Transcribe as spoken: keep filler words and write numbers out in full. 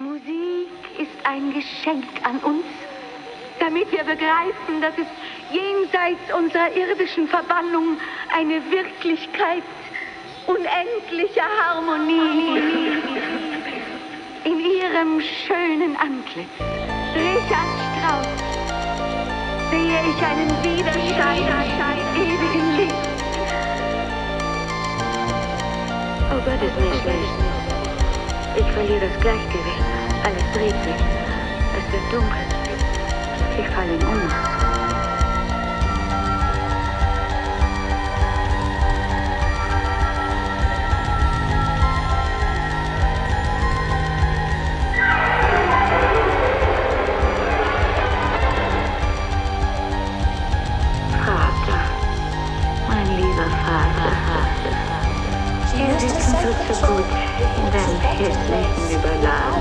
Musik ist ein Geschenk an uns, damit wir begreifen, dass es jenseits unserer irdischen Verbannung eine Wirklichkeit unendlicher Harmonie in ihrem schönen Antlitz. Richard Strauss, sehe ich einen Widerschein ewigen Licht. Oh Gott, ist mir schlecht. Ich verliere das Gleichgewicht. Alles dreht sich. Es wird dunkel. Ich falle in Ohnmacht.